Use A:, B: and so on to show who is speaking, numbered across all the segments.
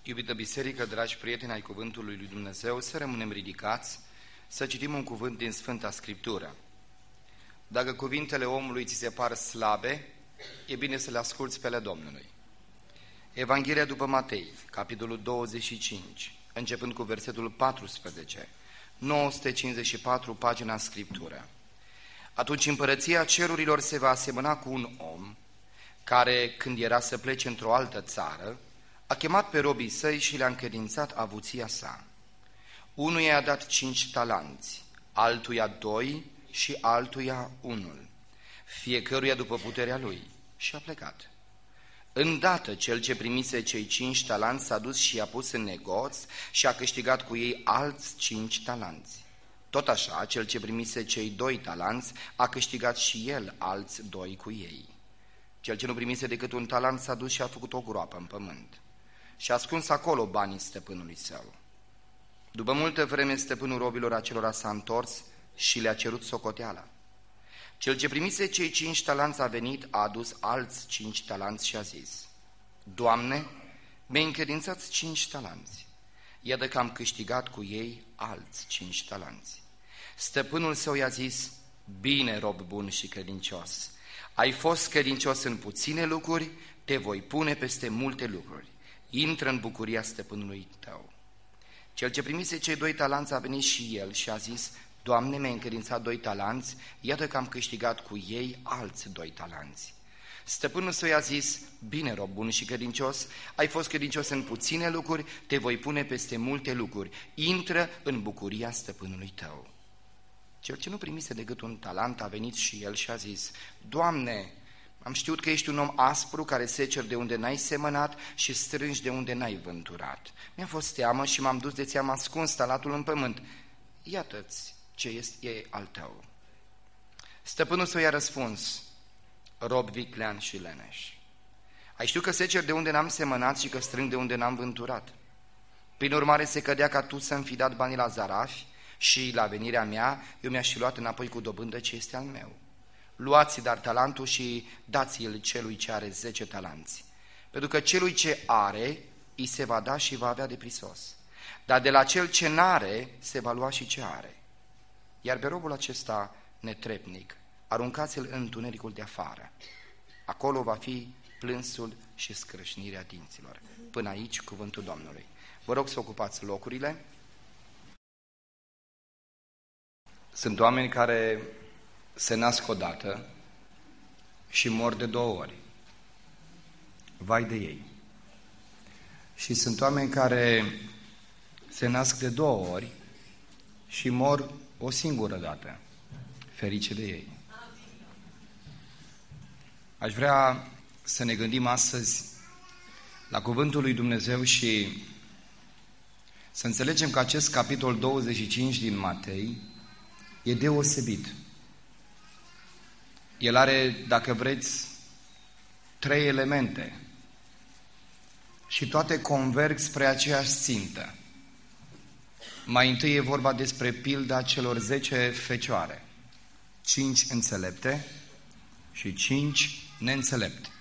A: Iubită biserică, dragi prieteni ai Cuvântului lui Dumnezeu, să rămânem ridicați, să citim un cuvânt din Sfânta Scriptură. Dacă cuvintele omului ți se par slabe, e bine să le asculți pe ale Domnului. Evanghelia după Matei, capitolul 25, începând cu versetul 14, 954, pagina în Scriptură. Atunci împărăția cerurilor se va asemăna cu un om care, când era să plece într-o altă țară, a chemat pe robii săi și le-a încredințat avuția sa. Unuia i-a dat 5 talanți, altuia 2 și altuia 1, fiecăruia după puterea lui, și a plecat. Îndată cel ce primise cei 5 talanți s-a dus și i-a pus în negoț și a câștigat cu ei alți 5 talanți. Tot așa, cel ce primise cei 2 talanți a câștigat și el alți 2 cu ei. Cel ce nu primise decât 1 talent s-a dus și a făcut o groapă în pământ și a ascuns acolo banii stăpânului său. După multă vreme, stăpânul robilor acelora s-a întors și le-a cerut socoteala. Cel ce primise cei 5 talanți a venit, a adus alți 5 talanți și a zis: Doamne, mi-ai încredințat 5 talanți. Iată că am câștigat cu ei alți 5 talanți. Stăpânul său i-a zis: Bine, rob bun și credincios, ai fost credincios în puține lucruri, te voi pune peste multe lucruri. Intră în bucuria stăpânului tău. Cel ce primise cei 2 talanți a venit și el și a zis: Doamne, mi-ai încredințat 2 talanți, iată că am câștigat cu ei alți 2 talanți. Stăpânul său i-a zis: Bine, rob bun și credincios, ai fost credincios în puține lucruri, te voi pune peste multe lucruri. Intră în bucuria stăpânului tău. Cel ce nu primise decât 1 talent a venit și el și a zis: Doamne, am știut că ești un om aspru care seceri de unde n-ai semănat și strângi de unde n-ai vânturat. Mi-a fost teamă și m-am dus de ți-am ascuns talatul în pământ. Iată-ți ce este al tău. Stăpânul său i-a răspuns: Rob viclean și leneș, ai știut că seceri de unde n-am semănat și că strâng de unde n-am vânturat. Prin urmare se cădea ca tu să-mi fi dat banii la zarafi și la venirea mea eu mi-aș fi luat înapoi cu dobândă ce este al meu. Luați dar talentul și dați-l celui ce are 10 talanți, pentru că celui ce are îi se va da și va avea de prisos, dar de la cel ce n-are se va lua și ce are. Iar pe robul acesta netrepnic aruncați-l în întunericul de afară. Acolo va fi plânsul și scrâșnirea dinților. Până aici cuvântul Domnului. Vă rog să ocupați locurile. Sunt oameni care se nasc odată și mor de 2 ori. Vai de ei! Și sunt oameni care se nasc de 2 ori și mor o singură dată. Ferice de ei! Aș vrea să ne gândim astăzi la Cuvântul lui Dumnezeu și să înțelegem că acest capitol 25 din Matei e deosebit. El are, dacă vreți, 3 elemente și toate converg spre aceeași țintă. Mai întâi e vorba despre pilda celor 10 fecioare, 5 înțelepte și 5 neînțelepte.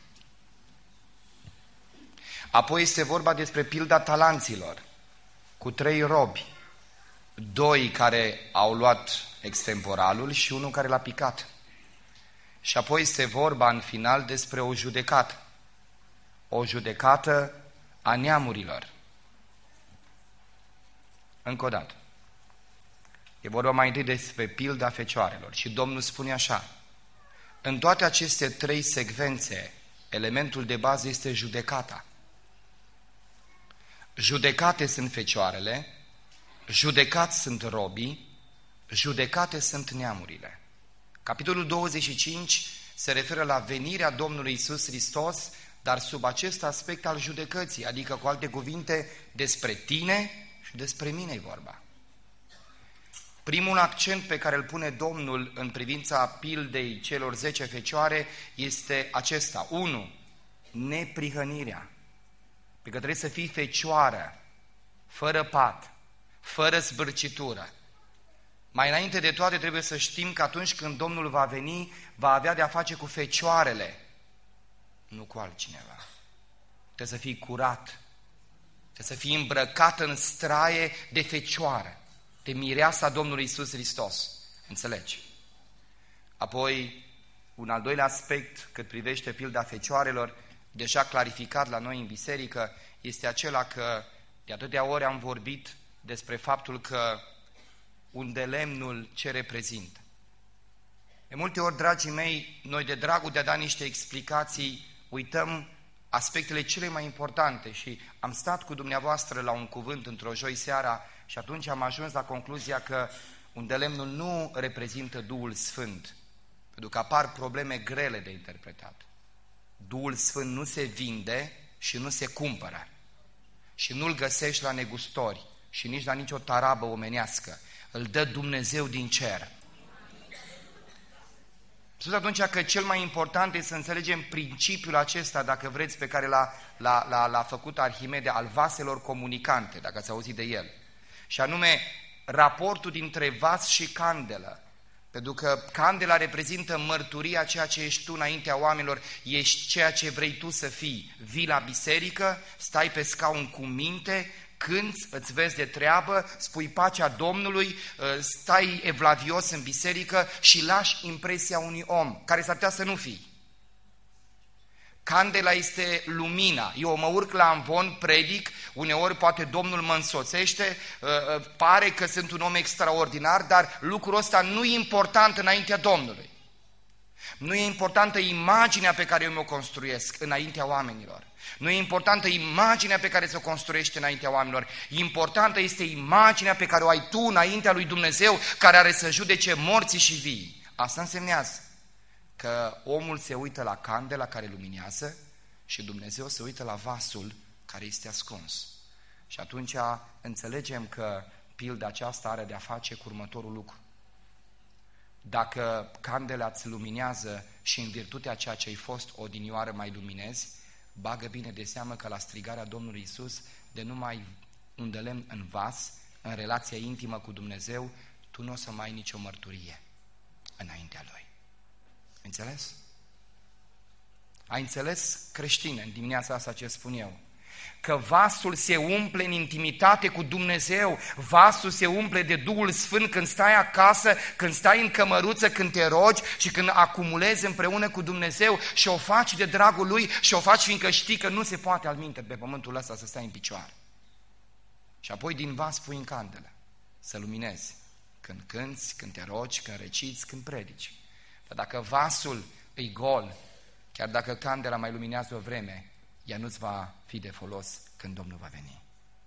A: Apoi este vorba despre pilda talanților, cu 3 robi, 2 care au luat extemporalul și 1 care l-a picat. Și apoi este vorba în final despre o judecată a neamurilor. Încă o dată. E vorba mai întâi despre pilda fecioarelor și Domnul spune așa: în toate aceste 3 secvențe, elementul de bază este judecata. Judecate sunt fecioarele, judecați sunt robii, judecate sunt neamurile. Capitolul 25 se referă la venirea Domnului Iisus Hristos, dar sub acest aspect al judecății, adică cu alte cuvinte, despre tine și despre mine e vorba. Primul accent pe care îl pune Domnul în privința pildei celor 10 fecioare este acesta. 1. Neprihănirea. Pentru că trebuie să fii fecioară, fără pat, fără zbârcitură. Mai înainte de toate trebuie să știm că atunci când Domnul va veni, va avea de-a face cu fecioarele, nu cu altcineva. Trebuie să fii curat, Trebuie să fii îmbrăcat în straie de fecioară, de mireasa Domnului Iisus Hristos. Înțelegi? Apoi, un al doilea aspect cât privește pilda fecioarelor, deja clarificat la noi în biserică, este acela că de atâtea ori am vorbit despre faptul că undelemnul ce reprezintă. De multe ori, dragii mei, noi de dragul de a da niște explicații, uităm aspectele cele mai importante și am stat cu dumneavoastră la un cuvânt într-o joi seara și atunci am ajuns la concluzia că undelemnul nu reprezintă Duhul Sfânt, pentru că apar probleme grele de interpretat. Duhul Sfânt nu se vinde și nu se cumpără și nu-l găsești la negustori și nici la nicio tarabă omenească. Îl dă Dumnezeu din cer. Spus atunci că cel mai important este să înțelegem principiul acesta, dacă vreți, pe care l-a făcut Arhimede, al vaselor comunicante, dacă ați auzit de el. Și anume, raportul dintre vas și candelă. Pentru că candela reprezintă mărturia, ceea ce ești tu înaintea oamenilor, ești ceea ce vrei tu să fii. Vii la biserică, stai pe scaun cu minte, cânți, îți vezi de treabă, spui pacea Domnului, stai evlavios în biserică și lași impresia unui om, care s-ar putea să nu fii. Candela este lumina. Eu mă urc la amvon, predic, uneori poate Domnul mă însoțește, pare că sunt un om extraordinar, dar lucrul ăsta nu e important înaintea Domnului. Nu e importantă imaginea pe care eu mi-o construiesc înaintea oamenilor. Nu e importantă imaginea pe care ți-o construiești înaintea oamenilor. Importantă este imaginea pe care o ai tu înaintea lui Dumnezeu, care are să judece morții și vii. Asta însemnează că omul se uită la candela care luminează și Dumnezeu se uită la vasul care este ascuns. Și atunci înțelegem că pilda aceasta are de-a face cu următorul lucru. Dacă candela îți luminează și în virtutea ceea ce ai fost odinioară mai luminezi, bagă bine de seamă că la strigarea Domnului Iisus, de numai un de lemn în vas, în relația intimă cu Dumnezeu, tu nu o să mai ai nicio mărturie înaintea Lui. Înțeles? Ai înțeles, creștine, în dimineața asta ce spun eu? Că vasul se umple în intimitate cu Dumnezeu, vasul se umple de Duhul Sfânt când stai acasă, când stai în cămăruță, când te rogi și când acumulezi împreună cu Dumnezeu și o faci de dragul Lui și o faci fiindcă știi că nu se poate altminte pe pământul ăsta să stai în picioare. Și apoi din vas pui în candelă, să luminezi, când cânți, când te rogi, când reciți, când predici. Dar dacă vasul e gol, chiar dacă candela mai luminează o vreme, ea nu-ți va fi de folos când Domnul va veni.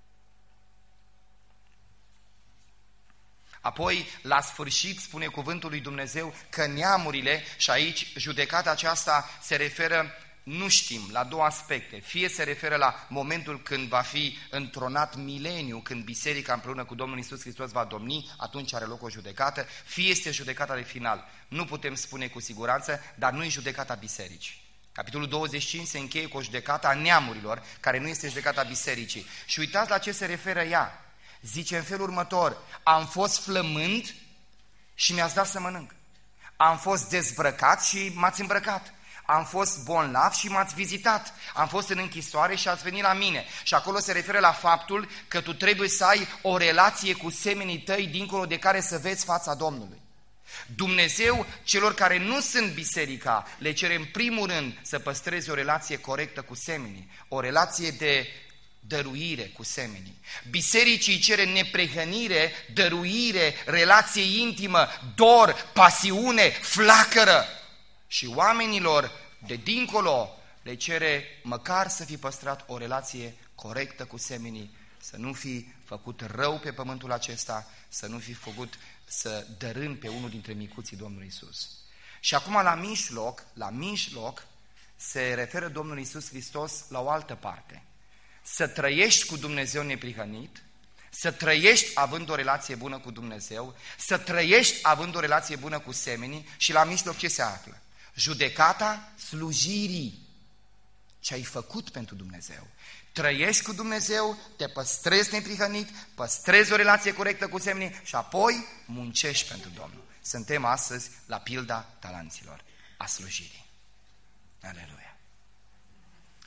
A: Apoi, la sfârșit, spune cuvântul lui Dumnezeu că neamurile, și aici judecata aceasta se referă, nu știm, la două aspecte. Fie se referă la momentul când va fi întronat mileniu, când biserica împreună cu Domnul Iisus Hristos va domni, atunci are loc o judecată, fie este judecata de final. Nu putem spune cu siguranță, dar nu e judecata bisericii. Capitolul 25 se încheie cu o judecată a neamurilor, care nu este judecata bisericii. Și uitați la ce se referă ea. Zice în felul următor: am fost flămând și mi-ați dat să mănânc. Am fost dezbrăcat și m-ați îmbrăcat. Am fost bolnav și m-ați vizitat. Am fost în închisoare și ați venit la mine. Și acolo se referă la faptul că tu trebuie să ai o relație cu semenii tăi, dincolo de care să vezi fața Domnului. Dumnezeu, celor care nu sunt biserica, le cere în primul rând să păstreze o relație corectă cu semenii, o relație de dăruire cu semenii. Bisericii cere neprihănire, dăruire, relație intimă, dor, pasiune, flacără. Și oamenilor de dincolo le cere măcar să fi păstrat o relație corectă cu semenii, să nu fi făcut rău pe pământul acesta, să nu fi făcut să dărâm pe unul dintre micuții Domnului Iisus. Și acum la mijloc se referă Domnul Iisus Hristos la o altă parte. Să trăiești cu Dumnezeu neprihănit, să trăiești având o relație bună cu Dumnezeu, să trăiești având o relație bună cu semenii și la mijloc ce se află? Judecata slujirii. Ce ai făcut pentru Dumnezeu. Trăiești cu Dumnezeu, te păstrezi neprihănit, păstrezi o relație corectă cu semenii și apoi muncești pentru Domnul. Suntem astăzi la pilda talanților, a slujirii. Aleluia!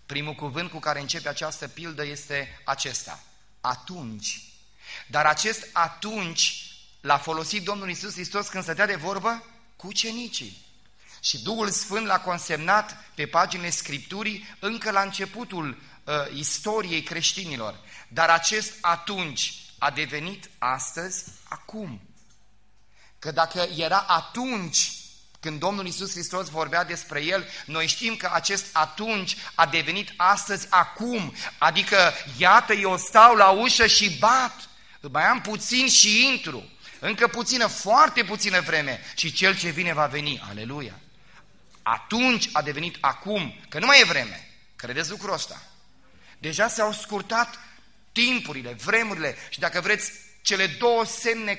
A: Primul cuvânt cu care începe această pildă este acesta: atunci. Dar acest atunci l-a folosit Domnul Iisus Hristos când stătea de vorbă cu ucenicii. Și Duhul Sfânt l-a consemnat pe paginile Scripturii încă la începutul istoriei creștinilor. Dar acest atunci a devenit astăzi acum. Că dacă era atunci când Domnul Iisus Hristos vorbea despre El, noi știm că acest atunci a devenit astăzi acum. Adică, iată, eu stau la ușă și bat. Mai am puțin și intru. Încă puțină, foarte puțină vreme și Cel ce vine va veni. Aleluia! Atunci a devenit acum, că nu mai e vreme. Credeți lucrul ăsta? Deja s-au scurtat timpurile, vremurile și dacă vreți, cele două semne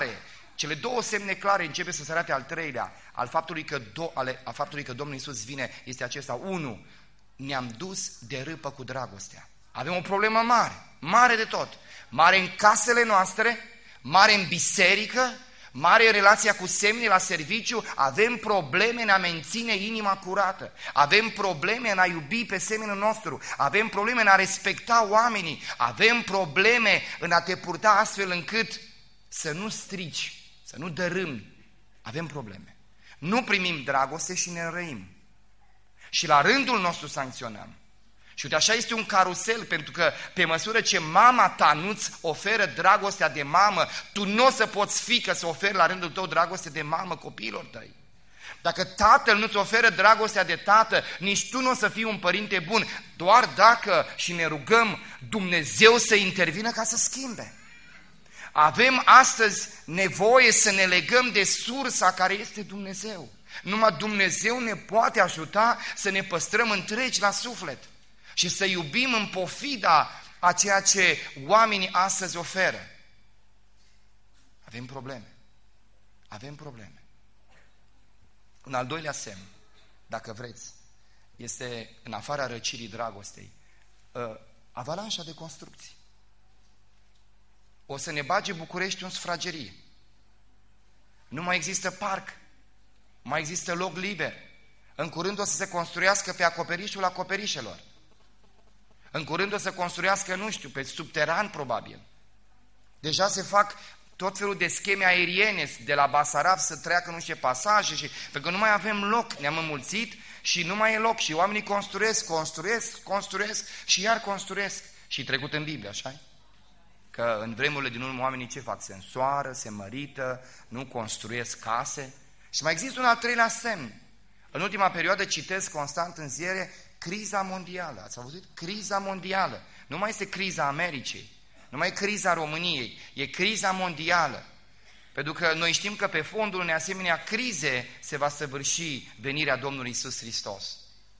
A: clare începe să se arate al treilea, al faptului că Domnul Iisus vine, este acesta. 1. Ne-am dus de râpă cu dragostea. Avem o problemă mare, mare de tot. Mare în casele noastre, mare în biserică, mare în relația cu semnii la serviciu. Avem probleme în a menține inima curată. Avem probleme în a iubi pe semenul nostru. Avem probleme în a respecta oamenii. Avem probleme în a te purta astfel încât să nu strici, să nu dărâmi. Avem probleme. Nu primim dragoste și ne înrăim. Și la rândul nostru sancționăm. Și uite, așa este un carusel, pentru că pe măsură ce mama ta nu-ți oferă dragostea de mamă, tu nu o să poți fiică să oferi la rândul tău dragoste de mamă copiilor tăi. Dacă tatăl nu-ți oferă dragostea de tată, nici tu nu o să fii un părinte bun, doar dacă și ne rugăm Dumnezeu să intervină ca să schimbe. Avem astăzi nevoie să ne legăm de sursa care este Dumnezeu. Numai Dumnezeu ne poate ajuta să ne păstrăm întregi la suflet și să iubim în pofida a ceea ce oamenii astăzi oferă. Avem probleme. Avem probleme. Un al doilea semn, dacă vreți, este în afara răcirii dragostei, avalanșa de construcții. O să ne bage București în sufragerie. Nu mai există parc, mai există loc liber. În curând o să se construiască pe acoperișul acoperișelor. În curând o să construiască, nu știu, pe subteran probabil. Deja se fac tot felul de scheme aeriene de la Basarab să treacă nu știu pasaje, pentru că nu mai avem loc, ne-am înmulțit și nu mai e loc și oamenii construiesc și iar construiesc. Și trecut în Biblie, așa? Că în vremurile din urmă oamenii ce fac? Se însoară, se mărită, nu construiesc case. Și mai există un al treilea semn. În ultima perioadă citesc constant în ziare criza mondială. Ați auzit? Criza mondială. Nu mai este criza Americii, nu mai e criza României, e criza mondială. Pentru că noi știm că pe fondul unei asemenea crize se va săvârși venirea Domnului Iisus Hristos.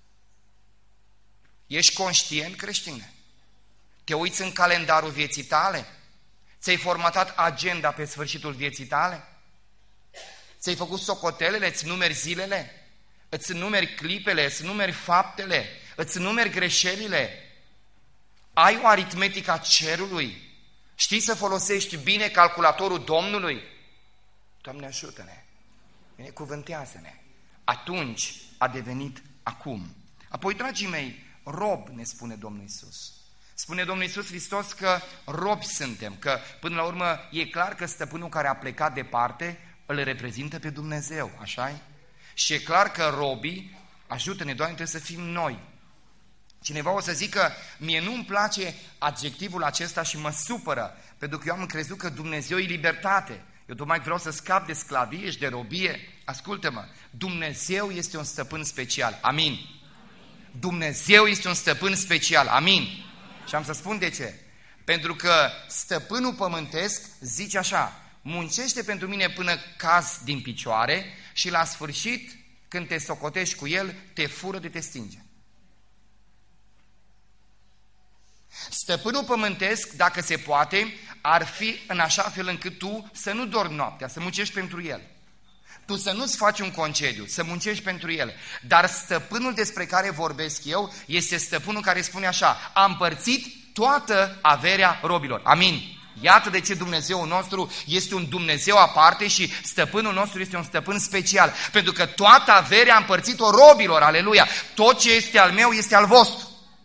A: Ești conștient, creștine? Te uiți în calendarul vieții tale? Ți-ai formatat agenda pe sfârșitul vieții tale? Ți-ai făcut socotelele, îți numeri zilele? Îți numeri clipele, îți numeri faptele, îți numeri greșelile? Ai o aritmetică a cerului? Știi să folosești bine calculatorul Domnului? Doamne, ajută-ne! Binecuvântează-ne! Atunci a devenit acum. Apoi, dragii mei, rob, ne spune Domnul Iisus. Spune Domnul Iisus Hristos că robi suntem, că până la urmă e clar că stăpânul care a plecat departe îl reprezintă pe Dumnezeu, așa-i? Și e clar că robii, ajută-ne, Doamne, trebuie să fim noi. Cineva o să zică, mie nu-mi place adjectivul acesta și mă supără, pentru că eu am crezut că Dumnezeu e libertate. Eu tocmai vreau să scap de sclavie și de robie. Ascultă-mă, Dumnezeu este un stăpân special. Amin. Dumnezeu este un stăpân special. Amin. Și am să spun de ce. Pentru că stăpânul pământesc zice așa, muncește pentru mine până caz din picioare și la sfârșit, când te socotești cu el, te fură de te stinge. Stăpânul pământesc, dacă se poate, ar fi în așa fel încât tu să nu dormi noaptea, să muncești pentru el. Tu să nu-ți faci un concediu, să muncești pentru el. Dar stăpânul despre care vorbesc eu este stăpânul care spune așa, a împărțit toată averea robilor. Amin. Iată de ce Dumnezeul nostru este un Dumnezeu aparte și stăpânul nostru este un stăpân special. Pentru că toată averea a împărțit-o robilor, aleluia. Tot ce este al meu este al vostru.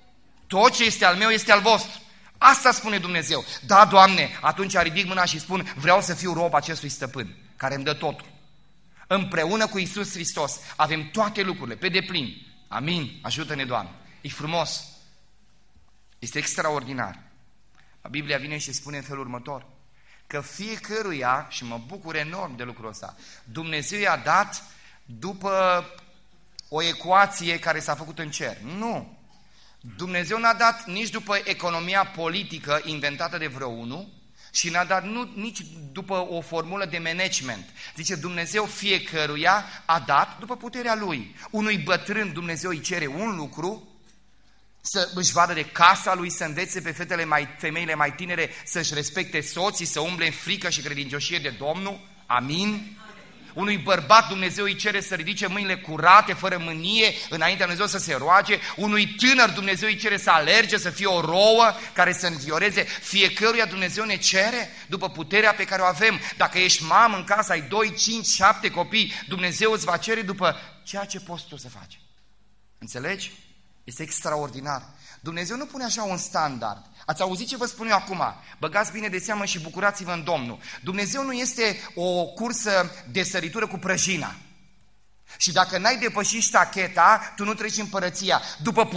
A: Tot ce este al meu este al vostru. Asta spune Dumnezeu. Da, Doamne, atunci ridic mâna și spun, vreau să fiu rob acestui stăpân, care îmi dă totul. Împreună cu Iisus Hristos avem toate lucrurile, pe deplin. Amin. Ajută-ne, Doamne. E frumos. Este extraordinar. Biblia vine și spune în felul următor, că fiecăruia, și mă bucur enorm de lucrul ăsta, Dumnezeu i-a dat după o ecuație care s-a făcut în cer. Nu. Dumnezeu n-a dat nici după economia politică inventată de vreo unul și n-a dat nici după o formulă de management. Zice, Dumnezeu fiecăruia a dat după puterea Lui. Unui bătrân Dumnezeu îi cere un lucru, să își vadă de casa lui, să învețe pe femeile mai tinere să-și respecte soții, să umble în frică și credincioșie de Domnul. Amin? Unui bărbat Dumnezeu îi cere să ridice mâinile curate, fără mânie, înaintea Dumnezeu să se roage. Unui tânăr Dumnezeu îi cere să alerge, să fie o rouă care să învioreze. Fiecăruia Dumnezeu ne cere după puterea pe care o avem. Dacă ești mamă în casă, ai 2, 5, 7 copii, Dumnezeu îți va cere după ceea ce poți tu să faci. Înțelegi? Este extraordinar. Dumnezeu nu pune așa un standard. Ați auzit ce vă spun eu acum? Băgați bine de seamă și bucurați-vă în Domnul. Dumnezeu nu este o cursă de săritură cu prăjina. Și dacă n-ai depășit ștacheta, tu nu treci împărăția. După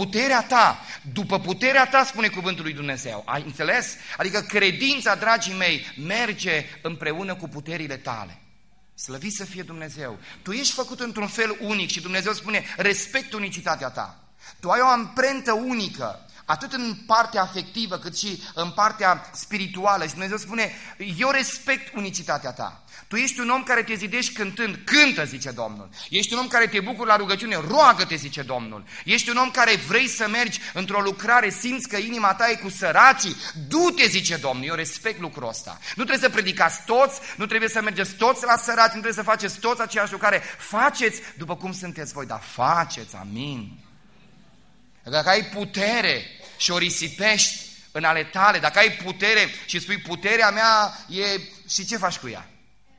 A: puterea ta, spune cuvântul lui Dumnezeu. Ai înțeles? Adică credința, dragii mei, merge împreună cu puterile tale. Slăvit să fie Dumnezeu. Tu ești făcut într-un fel unic și Dumnezeu spune, respect unicitatea ta. Tu ai o amprentă unică, atât în partea afectivă cât și în partea spirituală. Și Dumnezeu spune, eu respect unicitatea ta. Tu ești un om care te zidești cântând, cântă, zice Domnul. Ești un om care te bucuri la rugăciune, roagă-te, zice Domnul. Ești un om care vrei să mergi într-o lucrare, simți că inima ta e cu săracii, du-te, zice Domnul. Eu respect lucrul ăsta. Nu trebuie să predicați toți, nu trebuie să mergeți toți la săraci, nu trebuie să faceți toți aceeași lucrare. Faceți după cum sunteți voi, dar faceți, amin. Dacă ai putere și o risipești în ale tale, dacă ai putere și spui puterea mea e... și ce faci cu ea?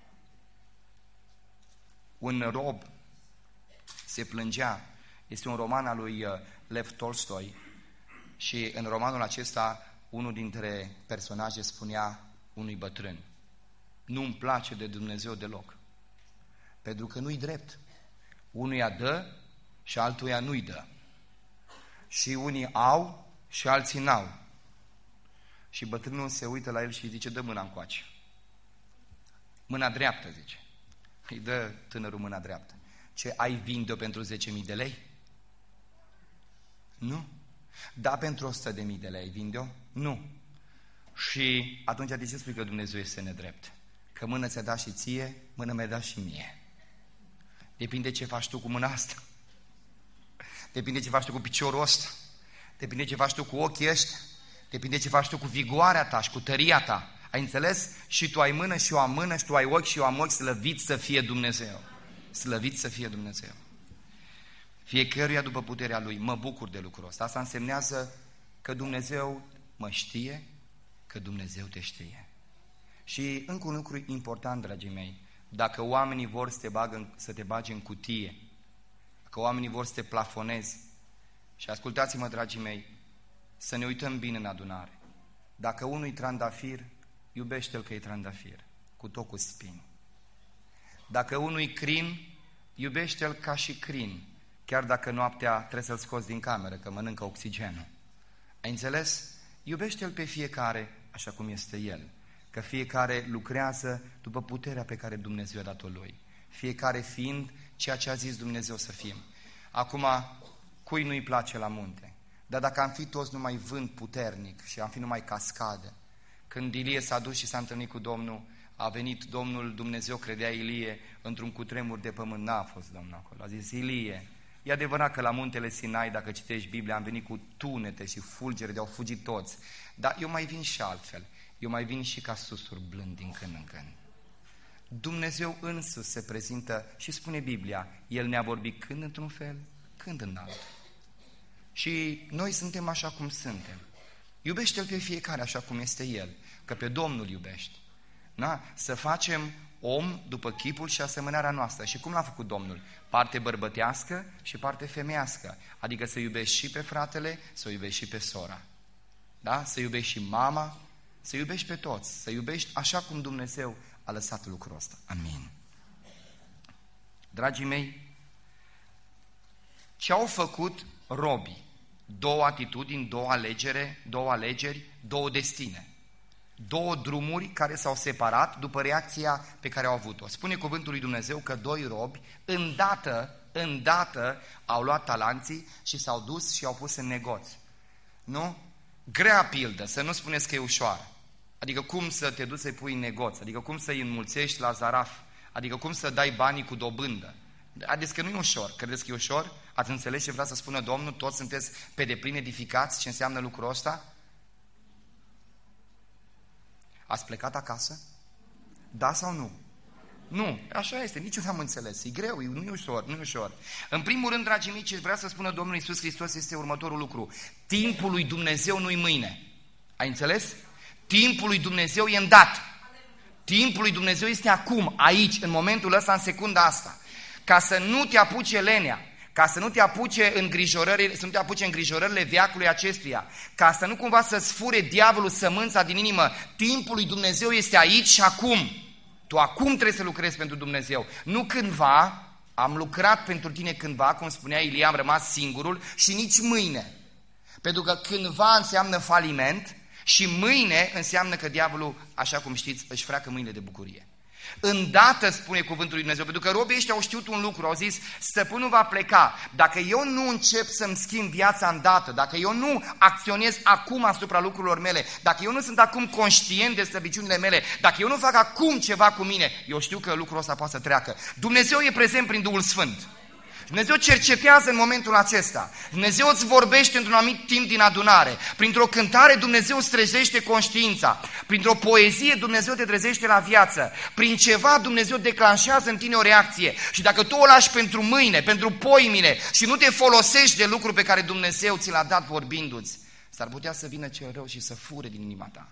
A: Un rob se plângea, este un roman al lui Lev Tolstoi și în romanul acesta unul dintre personaje spunea unui bătrân, nu-mi place de Dumnezeu deloc, pentru că nu-i drept. Unuia dă și altuia nu-i dă. Și unii au și alții n-au. Și bătrânul se uită la el și îi zice, dă mâna încoace. Mâna dreaptă, zice. Îi dă tânărul mâna dreaptă. Ce, ai vinde-o pentru 10.000 de lei? Nu. Da, pentru 100.000 de lei vinde-o? Nu. Și atunci de ce spui că Dumnezeu este nedrept? Că mână ți-a dat și ție, mână mi-a dat și mie. Depinde ce faci tu cu mâna asta. Depinde ce faci tu cu piciorul ăsta. Depinde ce faci tu cu ochii ăștia. Depinde ce faci tu cu vigoarea ta și cu tăria ta. Ai înțeles? Și tu ai mână și eu am mână și tu ai ochi și eu am ochi, slăvit să fie Dumnezeu. Slăvit să fie Dumnezeu. Fiecăruia după puterea Lui. Mă bucur de lucrul ăsta. Asta însemnează că Dumnezeu mă știe, că Dumnezeu te știe. Și încă un lucru important, dragii mei, dacă oamenii vor să te bage în cutie, că oamenii vor să te plafoneze. Și ascultați-mă, dragii mei, să ne uităm bine în adunare. Dacă unul e trandafir, iubește-l că e trandafir, cu tot cu spini. Dacă unul e crin, iubește-l ca și crin, chiar dacă noaptea trebuie să-l scoți din cameră, că mănâncă oxigenul. Ai înțeles? Iubește-l pe fiecare așa cum este el, că fiecare lucrează după puterea pe care Dumnezeu a dat-o lui. Fiecare fiind ceea ce a zis Dumnezeu să fim. Acum, cui nu-i place la munte? Dar dacă am fi toți numai vânt puternic și am fi numai cascadă, când Ilie s-a dus și s-a întâlnit cu Domnul, a venit Domnul Dumnezeu, credea Ilie, într-un cutremur de pământ, n-a fost Domnul acolo. A zis, Ilie, e adevărat că la muntele Sinai, dacă citești Biblia, am venit cu tunete și fulgere, de-au fugit toți. Dar eu mai vin și altfel. Eu mai vin și ca susur blând din când în când. Dumnezeu însuși se prezintă și spune Biblia, El ne-a vorbit când într-un fel, când în altul. Și noi suntem așa cum suntem. Iubește-L pe fiecare așa cum este El, că pe Domnul iubești. Da? Să facem om după chipul și asemănarea noastră. Și cum l-a făcut Domnul? Parte bărbătească și parte femeiască. Adică să iubești și pe fratele, să iubești și pe sora. Da? Să iubești și mama, să iubești pe toți. Să iubești așa cum Dumnezeu a lăsat lucrul ăsta. Amin. Dragii mei, ce au făcut robii? Două atitudini, două alegeri, două destine. Două drumuri care s-au separat după reacția pe care au avut-o. Spune cuvântul lui Dumnezeu că doi robi îndată au luat talanții și s-au dus și au pus în negoț. Nu? Grea pildă, să nu spuneți că e ușoară. Adică cum să te duci să-i pui în negoț, adică cum să-i înmulțești la zaraf, adică cum să dai banii cu dobândă. Adică că nu e ușor. Credeți că e ușor? Ați înțeles ce vrea să spună Domnul? Toți sunteți pe deplin edificați ce înseamnă lucrul ăsta? Ați plecat acasă? Da sau nu? Nu, așa este, nici eu n-am înțeles. E greu, nu e ușor, nu e ușor. În primul rând, dragii mei, ce vrea să spună Domnul Iisus Hristos este următorul lucru. Timpul lui Dumnezeu nu-i mâine. Ai înțeles? Timpul lui Dumnezeu e îndată. Timpul lui Dumnezeu este acum, aici, în momentul ăsta, în secunda asta. Ca să nu te apuce lenea, ca să nu te apuce îngrijorările veacului acestuia, ca să nu cumva să-ți fure diavolul sămânța din inimă. Timpul lui Dumnezeu este aici și acum. Tu acum trebuie să lucrezi pentru Dumnezeu. Nu cândva, am lucrat pentru tine cândva, cum spunea Ilie, am rămas singurul, și nici mâine. Pentru că cândva înseamnă faliment și mâine înseamnă că diavolul, așa cum știți, își freacă mâinile de bucurie. Îndată, spune cuvântul lui Dumnezeu, pentru că robii ăștia au știut un lucru, au zis, stăpânul va pleca. Dacă eu nu încep să-mi schimb viața îndată, dacă eu nu acționez acum asupra lucrurilor mele, dacă eu nu sunt acum conștient de slăbiciunile mele, dacă eu nu fac acum ceva cu mine, eu știu că lucrul ăsta poate să treacă. Dumnezeu e prezent prin Duhul Sfânt. Dumnezeu cercetează în momentul acesta. Dumnezeu îți vorbește într-un anumit timp din adunare. Printr-o cântare Dumnezeu îți trezește conștiința. Printr-o poezie Dumnezeu te trezește la viață. Prin ceva Dumnezeu declanșează în tine o reacție. Și dacă tu o lași pentru mâine, pentru poimine și nu te folosești de lucruri pe care Dumnezeu ți l-a dat vorbindu-ți, s-ar putea să vină cel rău și să fure din inima ta.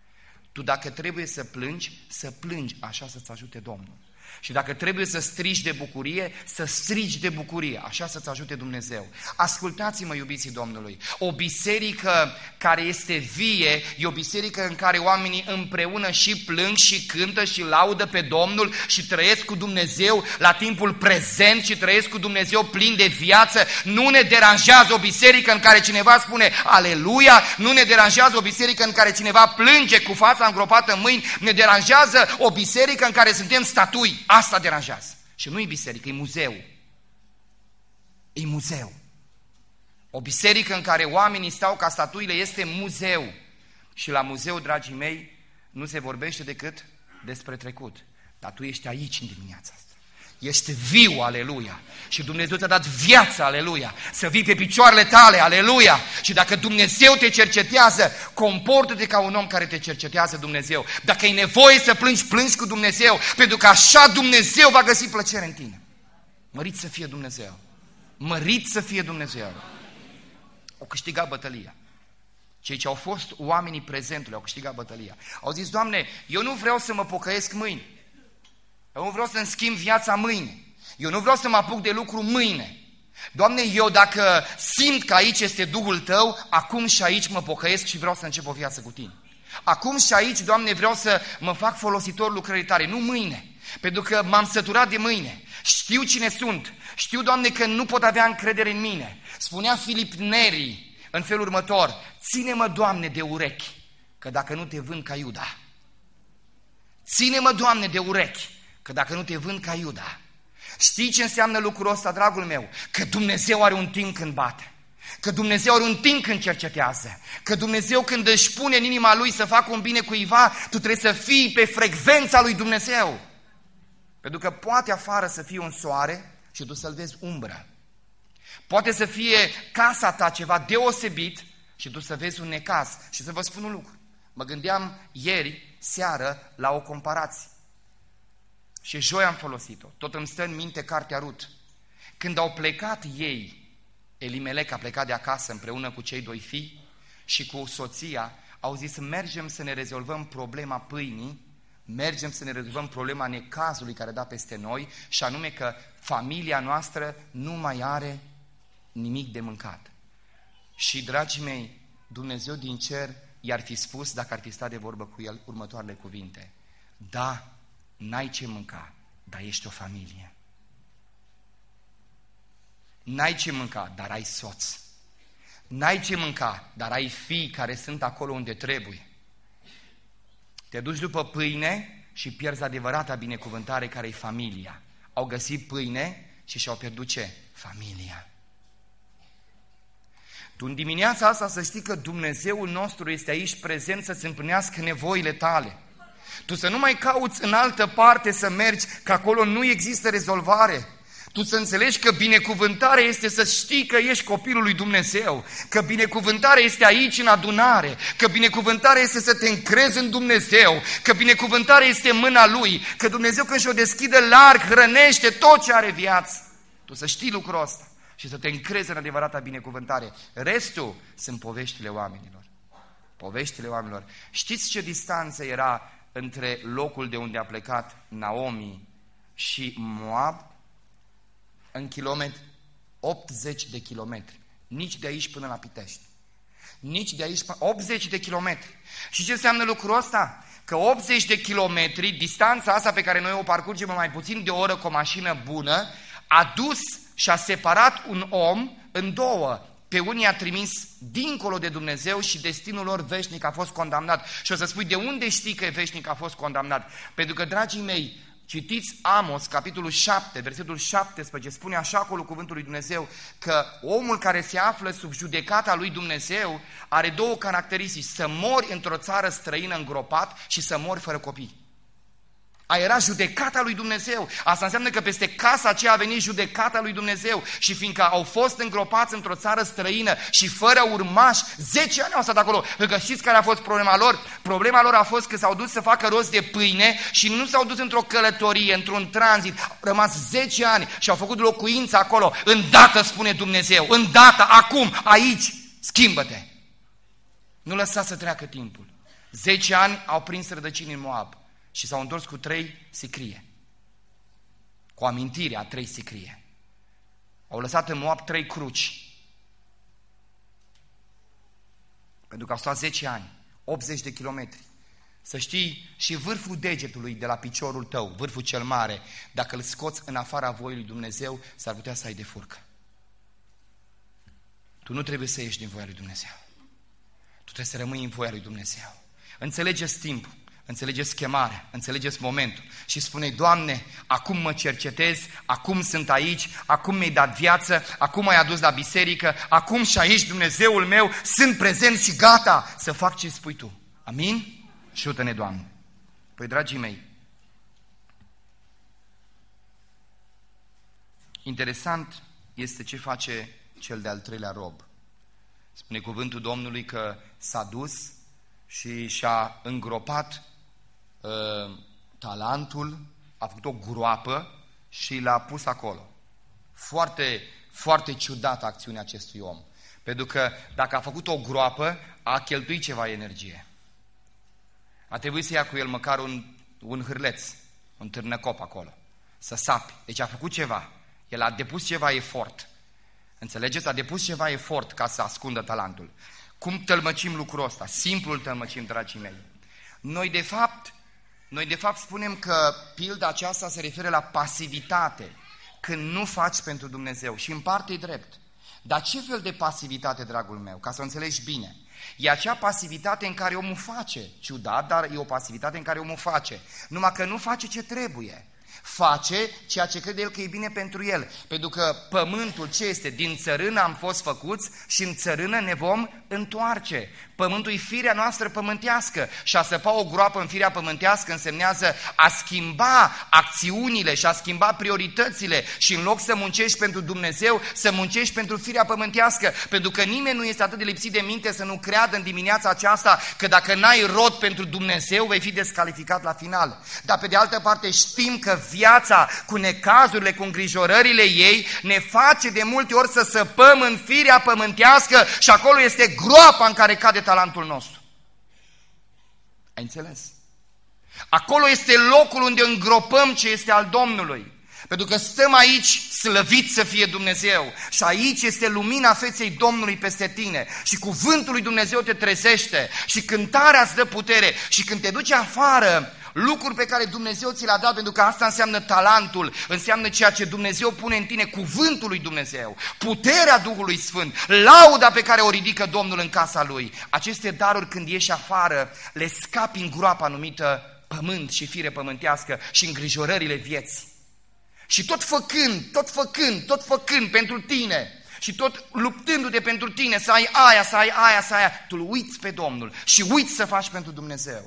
A: Tu dacă trebuie să plângi, așa să-ți ajute Domnul. Și dacă trebuie să strigi de bucurie, să strigi de bucurie, așa să-ți ajute Dumnezeu. Ascultați-mă, iubiții Domnului, o biserică care este vie, e o biserică în care oamenii împreună și plâng și cântă și laudă pe Domnul și trăiesc cu Dumnezeu la timpul prezent și trăiesc cu Dumnezeu plin de viață. Nu ne deranjează o biserică în care cineva spune aleluia, nu ne deranjează o biserică în care cineva plânge cu fața îngropată în mâini, ne deranjează o biserică în care suntem statui. Asta deranjează. Și nu e biserică, e muzeu. E muzeu. O biserică în care oamenii stau ca statuile este muzeu. Și la muzeu, dragii mei, nu se vorbește decât despre trecut. Dar tu ești aici în dimineața asta. Ești viu, aleluia. Și Dumnezeu ți-a dat viață, aleluia. Să vii pe picioarele tale, aleluia. Și dacă Dumnezeu te cercetează, comportă-te ca un om care te cercetează Dumnezeu. Dacă e nevoie să plângi, plângi cu Dumnezeu, pentru că așa Dumnezeu va găsi plăcere în tine. Mărit să fie Dumnezeu. Mărit să fie Dumnezeu. Au câștigat bătălia. Cei ce au fost oamenii prezentului au câștigat bătălia. Au zis, Doamne, eu nu vreau să mă pocăiesc mâine. Eu nu vreau să-mi schimb viața mâine. Eu nu vreau să mă apuc de lucru mâine. Doamne, eu dacă simt că aici este Duhul Tău, acum și aici mă pocăiesc și vreau să încep o viață cu Tine. Acum și aici, Doamne, vreau să mă fac folositor lucrării Tale, nu mâine. Pentru că m-am săturat de mâine. Știu cine sunt. Știu, Doamne, că nu pot avea încredere în mine. Spunea Filip Neri în felul următor, ține-mă, Doamne, de urechi, că dacă nu te vând ca Iuda. Ține-mă, Doamne, de urechi, că dacă nu te vând ca Iuda. Știi ce înseamnă lucrul ăsta, dragul meu? Că Dumnezeu are un timp când bate. Că Dumnezeu are un timp când cercetează. Că Dumnezeu când își pune în inima Lui să facă un bine cuiva, tu trebuie să fii pe frecvența lui Dumnezeu. Pentru că poate afară să fie un soare și tu să-l vezi umbră. Poate să fie casa ta ceva deosebit și tu să vezi un necaz. Și să vă spun un lucru. Mă gândeam ieri seară la o comparație. Și joi am folosit-o. Tot îmi stă în minte cartea Rut. Când au plecat ei, Elimelec a plecat de acasă împreună cu cei doi fii și cu soția, au zis mergem să ne rezolvăm problema pâinii mergem să ne rezolvăm problema necazului care da peste noi, și anume că familia noastră nu mai are nimic de mâncat. Și, dragii mei, Dumnezeu din cer i-ar fi spus, dacă ar fi stat de vorbă cu el, următoarele cuvinte: da, n-ai ce mânca, dar ești o familie. N-ai ce mânca, dar ai soț. N-ai ce mânca, dar ai fii care sunt acolo unde trebuie. Te duci după pâine și pierzi adevărata binecuvântare care e familia. Au găsit pâine și și-au pierdut ce? Familia. Tu în dimineața asta să știi că Dumnezeul nostru este aici prezent să-ți împlinească nevoile tale. Tu să nu mai cauți în altă parte să mergi, că acolo nu există rezolvare. Tu să înțelegi că binecuvântarea este să știi că ești copilul lui Dumnezeu, că binecuvântarea este aici în adunare, că binecuvântarea este să te încrezi în Dumnezeu, că binecuvântarea este în mâna Lui, că Dumnezeu când și-o deschide larg hrănește tot ce are viață. Tu să știi lucrul ăsta și să te încrezi în adevărata binecuvântare. Restul sunt poveștile oamenilor. Poveștile oamenilor. Știți ce distanță era între locul de unde a plecat Naomi și Moab? În kilometri, 80 de kilometri. Nici de aici până la Pitești. Nici de aici până... 80 de kilometri. Și ce înseamnă lucrul ăsta? Că 80 de kilometri, distanța asta pe care noi o parcurgem în mai puțin de o oră cu o mașină bună, a dus și a separat un om în două. Pe unii a trimis dincolo de Dumnezeu și destinul lor veșnic a fost condamnat. Și o să spui, de unde știi că veșnic a fost condamnat? Pentru că, dragii mei, citiți Amos, capitolul 7, versetul 17, spune așa acolo cuvântul lui Dumnezeu, că omul care se află sub judecata lui Dumnezeu are două caracteristici: să mori într-o țară străină îngropat și să mori fără copii. A era judecata lui Dumnezeu. Asta înseamnă că peste casa aceea a venit judecata lui Dumnezeu. Și fiindcă au fost îngropați într-o țară străină și fără urmași, 10 ani au stat acolo. Că știți care a fost problema lor? Problema lor a fost că s-au dus să facă rost de pâine și nu s-au dus într-o călătorie, într-un tranzit. Au rămas 10 ani și au făcut locuință acolo. Îndată, spune Dumnezeu, îndată, acum, aici, schimbă-te. Nu lăsa să treacă timpul. 10 ani au prins rădăcini în Moab. Și s-au întors cu 3 sicrie. Cu amintirea a 3 sicrie. Au lăsat în Moab 3 cruci. Pentru că au stat 10 ani, 80 de kilometri. Să știi, și vârful degetului de la piciorul tău, vârful cel mare, dacă îl scoți în afara voii lui Dumnezeu, s-ar putea să ai de furcă. Tu nu trebuie să ieși din voia lui Dumnezeu. Tu trebuie să rămâi în voia lui Dumnezeu. Înțelegeți timpul. Înțelegeți chemarea, înțelegeți momentul și spune: Doamne, acum mă cercetez, acum sunt aici, acum mi-ai dat viață, acum m-ai adus la biserică, acum și aici, Dumnezeul meu, sunt prezent și gata să fac ce spui Tu. Amin? Ajută-ne, Doamne. Păi, dragii mei, interesant este ce face cel de-al treilea rob. Spune cuvântul Domnului că s-a dus și și-a îngropat talentul, a făcut o groapă și l-a pus acolo. Foarte, foarte ciudată acțiunea acestui om. Pentru că dacă a făcut o groapă, a cheltuit ceva energie. A trebuit să ia cu el măcar un hârleț, un târnăcop acolo, să sapi. Deci a făcut ceva. El a depus ceva efort. Înțelegeți? A depus ceva efort ca să ascundă talentul. Cum tălmăcim lucrul ăsta? Simplul tălmăcim, dragii mei. Noi de fapt spunem că pilda aceasta se referă la pasivitate, când nu faci pentru Dumnezeu. Și în parte e drept. Dar ce fel de pasivitate, dragul meu? Ca să o înțelegi bine. E acea pasivitate în care omul face. Ciudat, dar e o pasivitate în care omul face. Numai că nu face ce trebuie. Face ceea ce crede el că e bine pentru el. Pentru că pământul ce este? Din țărână am fost făcuți și în țărână ne vom întoarce. Pământul e firea noastră pământească și a săpa o groapă în firea pământească însemnează a schimba acțiunile și a schimba prioritățile și în loc să muncești pentru Dumnezeu, să muncești pentru firea pământească. Pentru că nimeni nu este atât de lipsit de minte să nu creadă în dimineața aceasta că dacă n-ai rod pentru Dumnezeu, vei fi descalificat la final. Dar pe de altă parte știm că viața cu necazurile, cu îngrijorările ei ne face de multe ori să săpăm în firea pământească și acolo este groapa în care cade talentul nostru. Ai înțeles? Acolo este locul unde îngropăm ce este al Domnului. Pentru că stăm aici, slăvit să fie Dumnezeu. Și aici este lumina feței Domnului peste tine. Și cuvântul lui Dumnezeu te trezește. Și cântarea îți dă putere. Și când te duci afară, lucruri pe care Dumnezeu ți le-a dat, pentru că asta înseamnă talentul, înseamnă ceea ce Dumnezeu pune în tine, cuvântul lui Dumnezeu, puterea Duhului Sfânt, lauda pe care o ridică Domnul în casa Lui. Aceste daruri, când ieși afară, le scapi în groapa numită pământ și fire pământească și îngrijorările vieții. Și tot făcând pentru tine și tot luptându-te pentru tine, să ai aia, tu uiți pe Domnul și uiți să faci pentru Dumnezeu.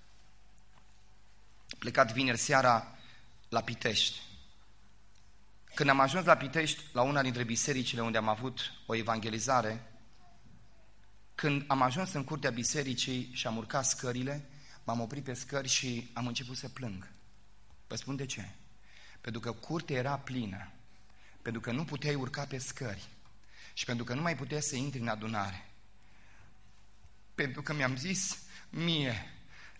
A: Plecat vineri seara la Pitești. Când am ajuns la Pitești, la una dintre bisericile unde am avut o evangelizare, când am ajuns în curtea bisericii și am urcat scările, m-am oprit pe scări și am început să plâng. Vă spun de ce? Pentru că curtea era plină, pentru că nu puteai urca pe scări și pentru că nu mai puteai să intri în adunare. Pentru că mi-am zis mie,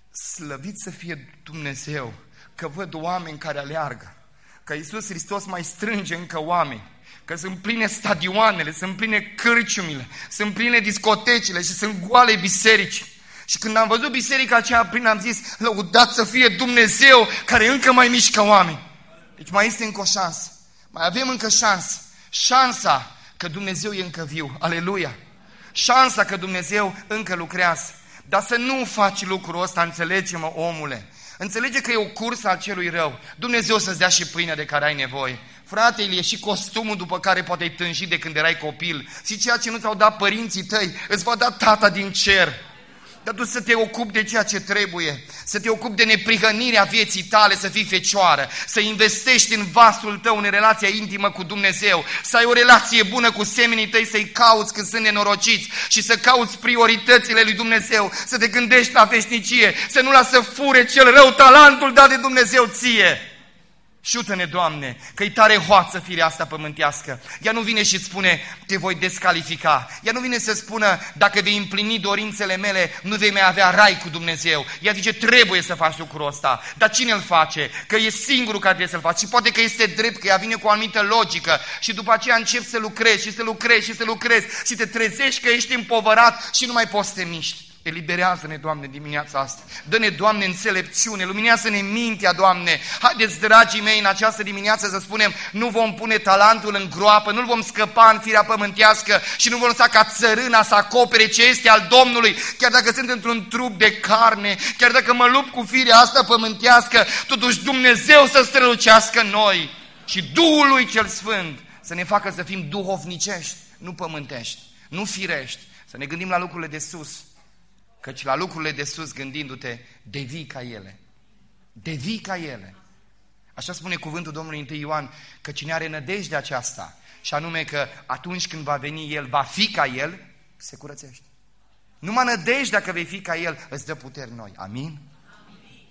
A: slăvit să fie Dumnezeu, că văd oameni care aleargă, că Iisus Hristos mai strânge încă oameni, că sunt pline stadioanele, sunt pline cârciumile, sunt pline discotecile și sunt goale biserici. Și când am văzut biserica aceea plină, am zis, lăudat să fie Dumnezeu care încă mai mișcă oameni. Deci mai este încă o șansă. Mai avem încă șansă. Șansa că Dumnezeu e încă viu. Aleluia! Șansa că Dumnezeu încă lucrează. Dar să nu faci lucrul ăsta, înțelege-mă, omule. Înțelege că e o cursă al celui rău. Dumnezeu să-ți dea și pâinea de care ai nevoie. Frate, e și costumul după care poate ai tânjit de când erai copil. Și ceea ce nu ți-au dat părinții tăi, îți va da Tata din cer. Dar tu să te ocupi de ceea ce trebuie, să te ocupi de neprihănirea vieții tale, să fii fecioară, să investești în vasul tău, în relația intimă cu Dumnezeu, să ai o relație bună cu semenii tăi, să-i cauți când sunt nenorociți și să cauți prioritățile lui Dumnezeu, să te gândești la veșnicie, să nu lasă fure cel rău talentul dat de Dumnezeu ție. Șută-ne, Doamne, că-i tare hoață firea asta pământească. Ea nu vine și spune, te voi descalifica. Ea nu vine să spună, dacă vei împlini dorințele mele, nu vei mai avea rai cu Dumnezeu. Ea zice, trebuie să faci lucrul ăsta. Dar cine îl face? Că e singurul care trebuie să-l faci. Și poate că este drept, că ea vine cu o anumită logică. Și după aceea începi să lucrezi și să lucrezi și să lucrezi. Și te trezești că ești împovărat și nu mai poți să te miști. Eliberează-ne, Doamne, dimineața asta. Dă-ne, Doamne, înțelepciune, luminează-ne mintea, Doamne. Haideți, dragii mei, în această dimineață să spunem, nu vom pune talentul în groapă, nu-l vom scăpa în firea pământească și nu vom lăsa ca țărâna să acopere ce este al Domnului, chiar dacă sunt într-un trup de carne, chiar dacă mă lupt cu firea asta pământească, totuși Dumnezeu să strălucească în noi și Duhul lui cel Sfânt să ne facă să fim duhovnicești, nu pământești, nu firești, să ne gândim la lucrurile de sus. Căci la lucrurile de sus, gândindu-te, devii ca ele. Devii ca ele. Așa spune cuvântul Domnului 1 Ioan, că cine are nădejde aceasta, și anume că atunci când va veni El, va fi ca El, se curățește. Numai nădejdea că vei fi ca El îți dă puteri noi. Amin? Amin.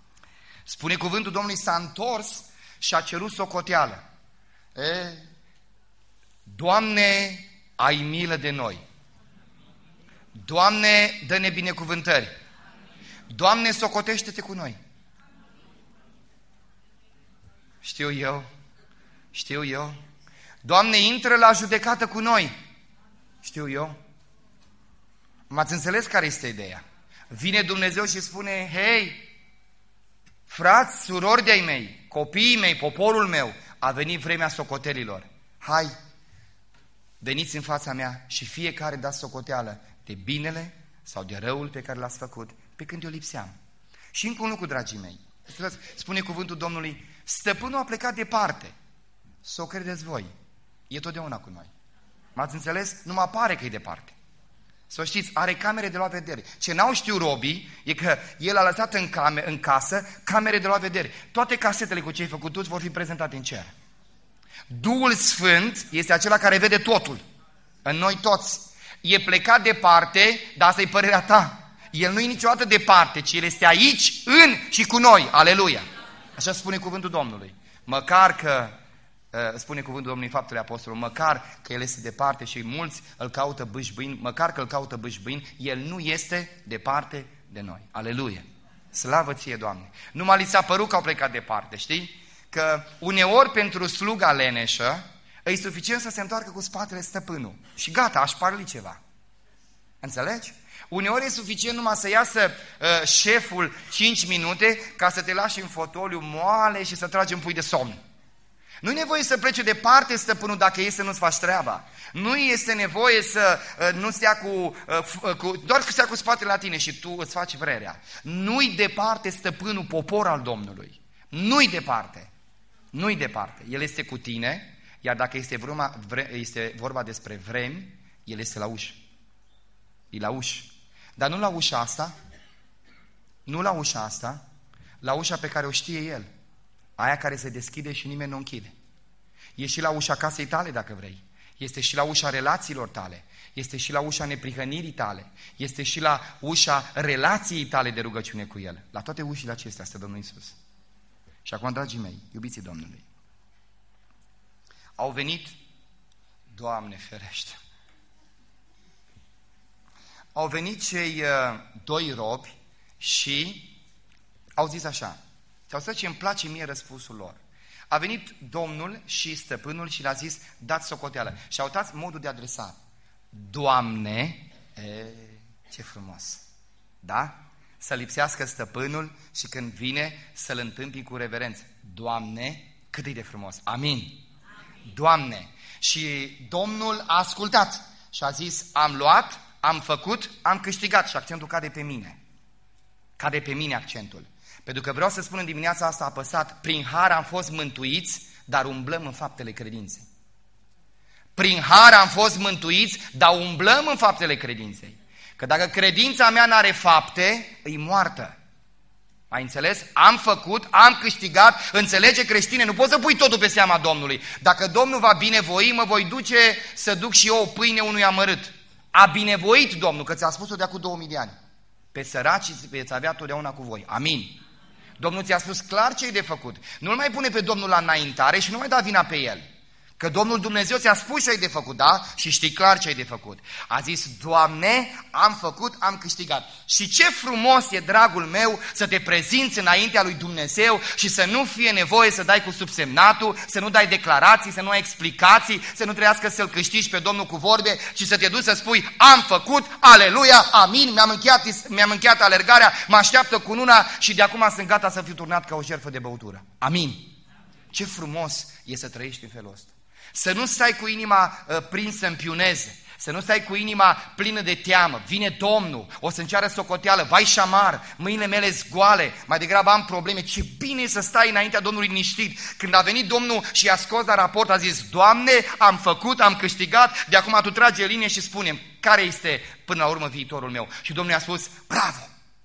A: Spune cuvântul Domnului, s-a întors și a cerut socoteală. Doamne, ai milă de noi. Doamne, dă-ne binecuvântări. Doamne, socotește-te cu noi. Știu eu. Doamne, intră la judecată cu noi. Știu eu. M-ați înțeles care este ideea? Vine Dumnezeu și spune, hei, frați, surori de-ai mei, copiii mei, poporul meu, a venit vremea socotelilor. Hai, veniți în fața mea și fiecare dați socoteală de binele sau de răul pe care l-ați făcut pe când eu lipseam. Și încă un lucru, dragii mei. Spune cuvântul Domnului, stăpânul a plecat departe. Să o credeți voi. E totdeauna cu noi. M-ați înțeles? Nu mă pare că e departe. Să știți, are camere de luat vedere. Ce n-au știu robii e că el a lăsat în casă camere de luat vedere. Toate casetele cu ce ai făcut tu vor fi prezentate în cer. Duhul Sfânt este acela care vede totul. În noi toți. E plecat departe, dar asta e părerea ta. El nu e niciodată departe, ci El este aici, în și cu noi. Aleluia! Așa spune cuvântul Domnului. Măcar că, spune cuvântul Domnului Faptele Apostolului, măcar că El este departe și mulți îl caută bâșbâind, măcar că îl caută bâșbâind, El nu este departe de noi. Aleluia! Slavă ție, Doamne! Numai li s-a părut că au plecat departe, știi? Că uneori pentru sluga leneșă e suficient să se întoarcă cu spatele stăpânul. Și gata, aș parli ceva. Înțelegi? Uneori e suficient numai să iasă șeful 5 minute ca să te lași în fotoliu moale și să tragi în pui de somn. Nu e nevoie să plece departe stăpânul dacă e să nu-ți faci treaba. Nu este nevoie să nu stea doar că stea cu spatele la tine și tu îți faci vrerea. Nu-i departe stăpânul, popor al Domnului. Nu-i departe. Nu-i departe. El este cu tine, iar dacă este vorba despre vremi, El este la ușă. E la ușă. Dar nu la ușa asta, nu la ușa asta, la ușa pe care o știe El. Aia care se deschide și nimeni nu închide. E și la ușa casei tale, dacă vrei. Este și la ușa relațiilor tale. Este și la ușa neprihănirii tale. Este și la ușa relației tale de rugăciune cu El. La toate ușile acestea stă Domnul Iisus. Și acum, dragii mei, iubiții Domnului, au venit, Doamne ferește, au venit cei doi robi și au zis așa, sau să ce îmi place mie răspunsul lor. A venit Domnul și stăpânul și le-a zis, dați socoteală. Și au dat modul de adresat. Doamne, ce frumos, da? Să lipsească stăpânul și când vine să-l întâmpini cu reverență. Doamne, cât e de frumos, amin. Doamne, și Domnul a ascultat și a zis, am luat, am făcut, am câștigat și accentul cade pe mine. Cade pe mine accentul. Pentru că vreau să spun în dimineața asta apăsat, prin har am fost mântuiți, dar umblăm în faptele credinței. Prin har am fost mântuiți, dar umblăm în faptele credinței. Că dacă credința mea n-are fapte, e moartă. Ai înțeles? Am făcut, am câștigat, înțelege creștine, nu poți să pui totul pe seama Domnului. Dacă Domnul va binevoi, mă voi duce să duc și eu o pâine unui amărât. A binevoit Domnul, că ți-a spus-o de acum 2000 de ani. Pe săraci veți avea totdeauna cu voi. Amin. Domnul ți-a spus clar ce e de făcut. Nu-L mai pune pe Domnul la înaintare și nu mai da vina pe El. Că Domnul Dumnezeu ți-a spus ce ai de făcut, da? Și știi clar ce ai de făcut. A zis, Doamne, am făcut, am câștigat. Și ce frumos e, dragul meu, să te prezinți înaintea lui Dumnezeu și să nu fie nevoie să dai cu subsemnatul, să nu dai declarații, să nu ai explicații, să nu trebuiască să-L câștigi pe Domnul cu vorbe, ci să te duci să spui, am făcut, aleluia, amin, mi-am încheiat alergarea, mă așteaptă cununa și de acum sunt gata să fiu turnat ca o jertfă de băutură. Amin. Ce frumos e să trăiești în felul ăsta. Să nu stai cu inima prinsă în piuneze, să nu stai cu inima plină de teamă. Vine Domnul, o să-mi ceară socoteală, vai șamar, mâinile mele zgoale, mai degrabă am probleme. Ce bine e să stai înaintea Domnului liniștit. Când a venit Domnul și i-a scos la raport, a zis, Doamne, am făcut, am câștigat, de acum tu trage linie și spune care este până la urmă viitorul meu. Și Domnul i-a spus, bravo,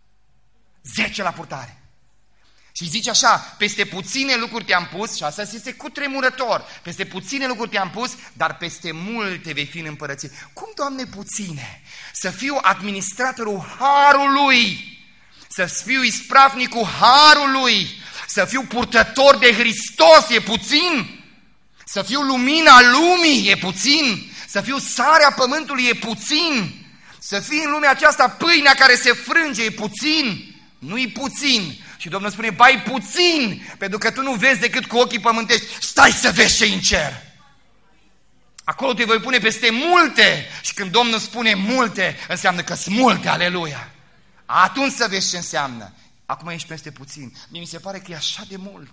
A: 10 la purtare. Și zice așa, peste puține lucruri te-am pus, și asta este cutremurător, peste puține lucruri te-am pus, dar peste multe vei fi în împărăție. Cum, Doamne, puține? Să fiu administratorul harului, să fiu ispravnicul harului, să fiu purtător de Hristos, e puțin? Să fiu lumina lumii, e puțin? Să fiu sarea pământului, e puțin? Să fii în lumea aceasta pâinea care se frânge, e puțin? Nu-i puțin. Și Domnul spune, bai puțin, pentru că tu nu vezi decât cu ochii pământești, stai să vezi ce-i în cer. Acolo te voi pune peste multe. Și când Domnul spune multe, înseamnă că sunt multe, aleluia. Atunci să vezi ce înseamnă. Acum ești peste puțin. Mie mi se pare că e așa de mult.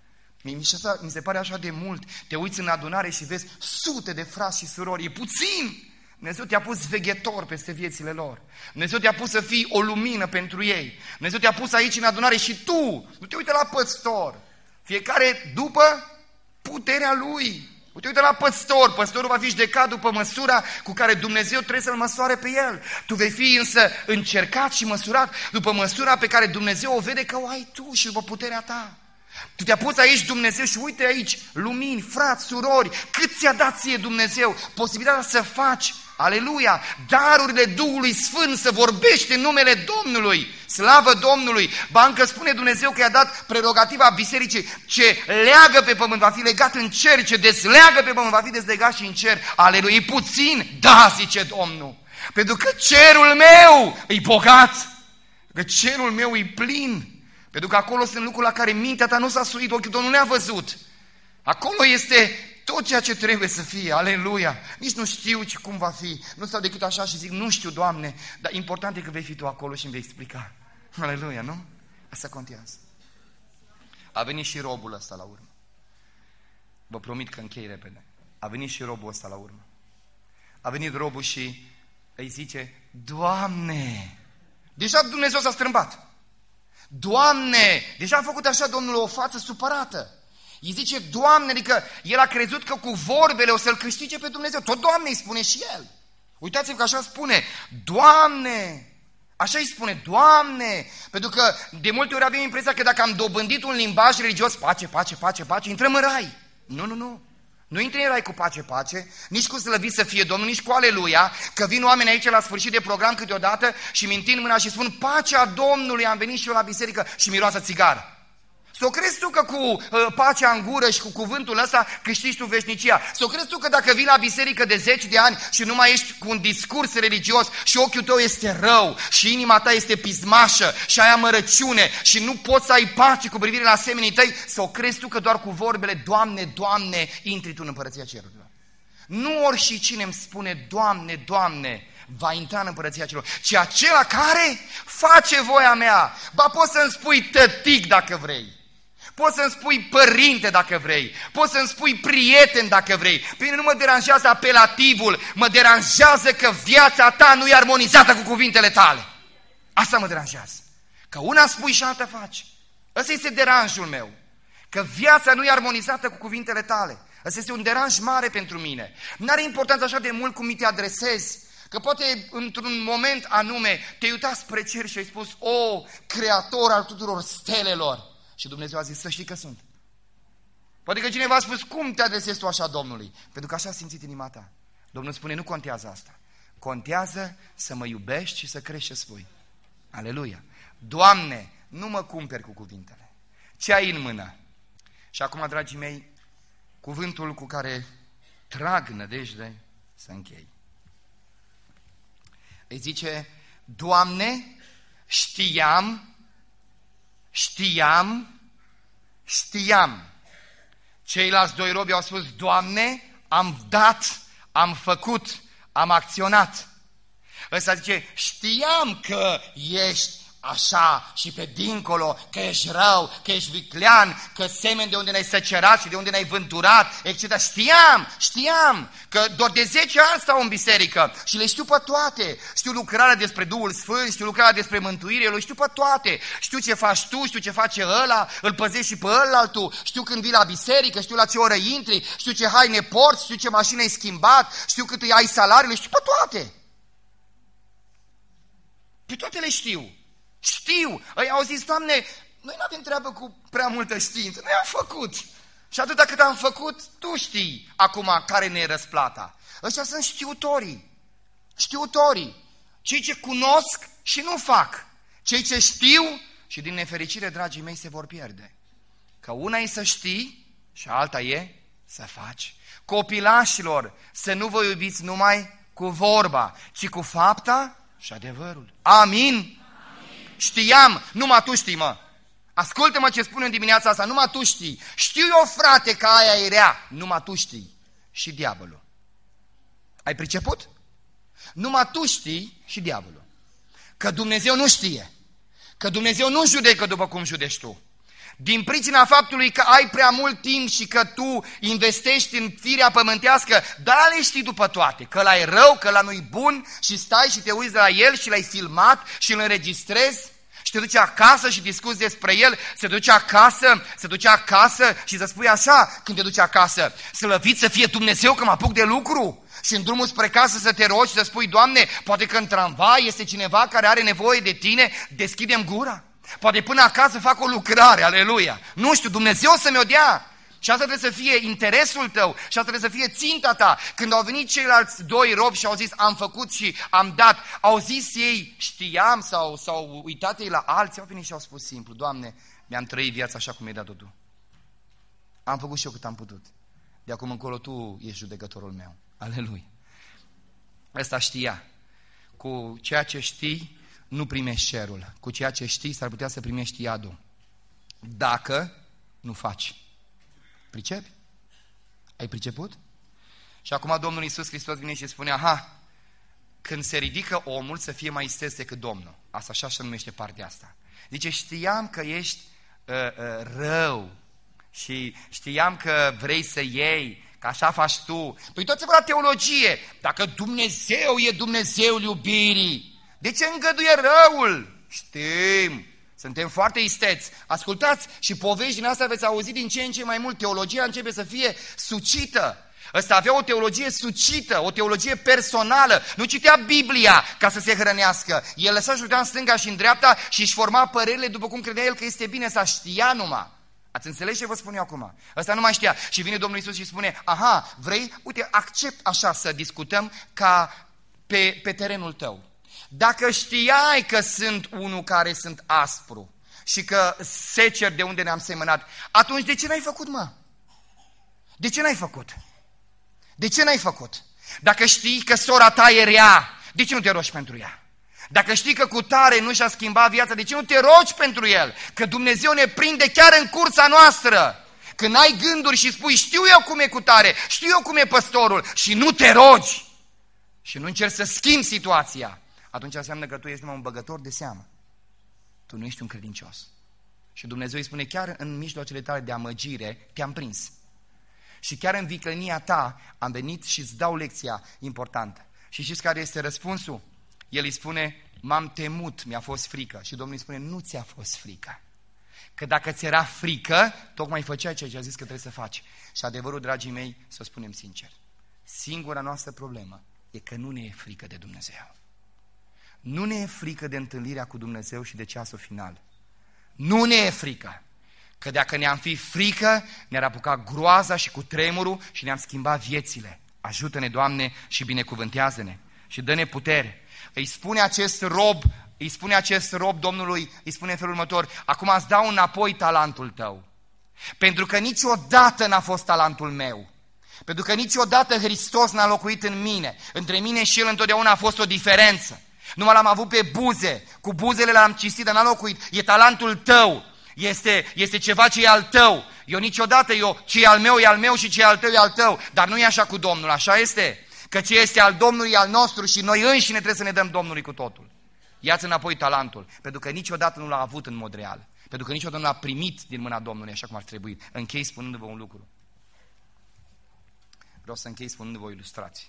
A: Mi se pare așa de mult. Te uiți în adunare și vezi sute de frați și surori. E puțin. Dumnezeu te-a pus veghetor peste viețile lor. Dumnezeu te-a pus să fii o lumină pentru ei. Dumnezeu te-a pus aici în adunare și tu nu te uite la păstor. Fiecare după puterea lui. Nu te uite la păstor. Păstorul va fi judecat după măsura cu care Dumnezeu trebuie să-l măsoare pe el. Tu vei fi însă încercat și măsurat după măsura pe care Dumnezeu o vede că o ai tu și după puterea ta. Tu te-a pus aici Dumnezeu și uite aici lumini, frați, surori, cât ți-a dat ție Dumnezeu posibilitatea să faci, aleluia, darurile Duhului Sfânt, să vorbești în numele Domnului, slavă Domnului. Ba încă spune Dumnezeu că i-a dat prerogativa bisericii, ce leagă pe pământ va fi legat în cer, ce dezleagă pe pământ va fi dezlegat și în cer, aleluia, e puțin, da, zice Domnul, pentru că cerul meu e bogat. Că cerul meu e plin, pentru că acolo sunt lucruri la care mintea ta nu s-a suit, ochiul tău nu le-a văzut. Acolo este tot ceea ce trebuie să fie, aleluia. Nici nu știu cum va fi, nu stau decât așa și zic, nu știu, Doamne, dar important e că vei fi Tu acolo și îmi vei explica. Aleluia, nu? Asta contează. A venit și robul ăsta la urmă. Vă promit că închei repede. A venit și robul ăsta la urmă. A venit robul și îi zice, Doamne, deja Dumnezeu s-a strâmbat. Doamne, deja a făcut așa Domnul o față supărată. Îi zice, Doamne, adică el a crezut că cu vorbele o să-l câștige pe Dumnezeu. Tot Doamne îi spune și el. Uitați-vă că așa spune, Doamne, așa îi spune, Doamne, pentru că de multe ori avem impresia că dacă am dobândit un limbaj religios, pace, pace, pace, pace, intrăm în rai. Nu. Nu intri în rai cu pace, pace, nici cu slăvit să fie Domnul, nici cu aleluia, că vin oameni aici la sfârșit de program câteodată și mi întind mâna și spun, pacea Domnului, am venit și eu la biserică și miroasă țigară. S-o crezi tu că cu pacea în gură și cu cuvântul ăsta câștigi tu veșnicia? S-o crezi tu că dacă vii la biserică de 10 de ani și nu mai ești cu un discurs religios și ochiul tău este rău și inima ta este pismașă și ai amărăciune și nu poți să ai pace cu privire la semenii tăi, s-o crezi tu că doar cu vorbele Doamne, Doamne, intri tu în împărăția cerurilor? Nu oricine îmi spune Doamne, Doamne, va intra în împărăția celor, ci acela care face voia mea. Ba poți să-mi spui tătic dacă vrei. Poți să-mi spui părinte dacă vrei, poți să-mi spui prieten dacă vrei. Pe mine nu mă deranjează apelativul, mă deranjează că viața ta nu e armonizată cu cuvintele tale. Asta mă deranjează. Că una spui și alta faci. Ăsta este deranjul meu. Că viața nu e armonizată cu cuvintele tale. Ăsta este un deranj mare pentru mine. N-are importanță așa de mult cum mi te adresezi. Că poate într-un moment anume te-ai uitat spre cer și ai spus, o, creator al tuturor stelelor. Și Dumnezeu a zis, să știi că sunt. Poate că cineva a spus, cum te adresezi tu așa Domnului? Pentru că așa a simțit inima ta. Domnul spune, nu contează asta. Contează să mă iubești și să crești ce spui. Aleluia. Doamne, nu mă cumperi cu cuvintele. Ce ai în mână? Și acum, dragii mei, cuvântul cu care trag nădejde să închei. Îi zice, Doamne, știam. Ceilalți doi robi au spus, Doamne, am dat, am făcut, am acționat. Ăsta zice, știam că ești așa și pe dincolo, că ești rău, că ești viclean, că semeni de unde ne-ai săcerat și de unde ne-ai vânturat, etc. Știam că doar de 10 ani stau în biserică și le știu pe toate. Știu lucrarea despre Duhul Sfânt, știu lucrarea despre mântuire, le știu pe toate. Știu ce faci tu, știu ce face ăla, îl păzești și pe ălaltul, știu când vii la biserică, știu la ce oră intri, știu ce haine porți, știu ce mașină ai schimbat, știu cât îi ai salariul, le știu pe toate. Pe toate le știu. Știu, ei au zis, Doamne, noi nu avem treabă cu prea multă știință, noi am făcut. Și atâta cât am făcut, Tu știi acum care ne e răsplata. Ăștia sunt știutorii, cei ce cunosc și nu fac, cei ce știu și din nefericire, dragii mei, se vor pierde. Că una e să știi și alta e să faci. Copilașilor, să nu vă iubiți numai cu vorba, ci cu fapta și adevărul. Amin? Știam, numai tu știi, mă. Ascultă-mă ce spun în dimineața asta, numai tu știi. Știu eu, frate, că aia e rea, numai tu știi. Și diavolul. Ai priceput? Numai tu știi și diavolul. Că Dumnezeu nu știe. Că Dumnezeu nu judecă după cum judeci tu. Din pricina faptului că ai prea mult timp și că tu investești în firea pământească, dar le știi după toate, că ăla e rău, că ăla nu-i bun și stai și te uiți la el și l-ai filmat și îl înregistrezi și te duci acasă și discuți despre el, se duce acasă și să spui așa când te duci acasă, slăvit să fie Dumnezeu că mă apuc de lucru. Și în drumul spre casă să te rogi, să spui, Doamne, poate că în tramvai este cineva care are nevoie de Tine, deschidem gura. Poate până acasă fac o lucrare, aleluia. Nu știu, Dumnezeu să mi-o dea. Și asta trebuie să fie interesul tău și asta trebuie să fie ținta ta. Când au venit ceilalți doi robi și au zis, am făcut și am dat, au zis ei, știam sau uitat ei la alții, au venit și au spus simplu, Doamne, mi-am trăit viața așa cum mi-ai dat-o Tu. Am făcut și eu cât am putut. De acum încolo Tu ești judecătorul meu. Aleluia. Ăsta știa. Cu ceea ce știi, nu primești cerul. Cu ceea ce știi, s-ar putea să primești iadul. Dacă nu faci. Pricepi? Ai priceput? Și acum Domnul Iisus Hristos vine și spune, când se ridică omul să fie mai isteț decât Domnul. Asta așa se numește partea asta. Zice, știam că ești rău și știam că vrei să iei, că așa faci tu. Păi toți vor la teologie. Dacă Dumnezeu e Dumnezeul iubirii, de ce îngăduie răul? Știm. Suntem foarte isteți. Ascultați și povești din asta veți auzi din ce în ce mai mult. Teologia începe să fie sucită. Ăsta avea o teologie sucită, o teologie personală. Nu citea Biblia ca să se hrănească. El lăsa și în stânga și în dreapta și își forma părerile după cum credea el că este bine, să știa numai. Ați înțeles ce vă spun eu acum? Ăsta nu mai știa. Și vine Domnul Iisus și spune, vrei? Uite, accept așa să discutăm ca pe terenul tău. Dacă știai că sunt unul care sunt aspru și că secer de unde ne-am semănat, atunci de ce n-ai făcut, mă? De ce n-ai făcut? De ce n-ai făcut? Dacă știi că sora ta e rea, de ce nu te rogi pentru ea? Dacă știi că cu tare nu și-a schimbat viața, de ce nu te rogi pentru el? Că Dumnezeu ne prinde chiar în cursa noastră. Când ai gânduri și spui, știu eu cum e cu tare, știu eu cum e păstorul și nu te rogi și nu încerci să schimbi situația, atunci înseamnă că tu ești numai un băgător de seamă. Tu nu ești un credincios. Și Dumnezeu îi spune, chiar în mijloacele tale de amăgire te-am prins. Și chiar în viclenia ta am venit și îți dau lecția importantă. Și știți care este răspunsul? El îi spune, m-am temut, mi-a fost frică. Și Domnul îi spune, nu ți-a fost frică. Că dacă ți era frică, tocmai făceai ceea ce a zis că trebuie să faci. Și adevărul, dragii mei, să o spunem sincer, singura noastră problemă e că nu ne e frică de Dumnezeu. Nu ne e frică de întâlnirea cu Dumnezeu și de ceasul final. Nu ne e frică. Că dacă ne-am fi frică, ne-ar apuca groaza și cu tremurul și ne-am schimbat viețile. Ajută-ne, Doamne, și binecuvântează-ne și dă-ne putere. Îi spune acest rob Domnului, îi spune în felul următor, acum îți dau înapoi talentul tău. Pentru că niciodată n-a fost talentul meu. Pentru că niciodată Hristos n-a locuit în mine. Între mine și El întotdeauna a fost o diferență. Numai l-am avut pe buze, cu buzele l-am cistit, dar n-a locuit. E talentul tău. Este ceva ce e al tău. Eu niciodată, ce e al meu e al meu și ce e al tău e al tău. Dar nu e așa cu Domnul, așa este? Că ce este al Domnului e al nostru și noi înșine trebuie să ne dăm Domnului cu totul. Ia-ți înapoi talentul, pentru că niciodată nu l-a avut în mod real. Pentru că niciodată nu l-a primit din mâna Domnului așa cum ar trebui. Închei spunându-vă un lucru. Vreau să închei spunându-vă o ilustrație.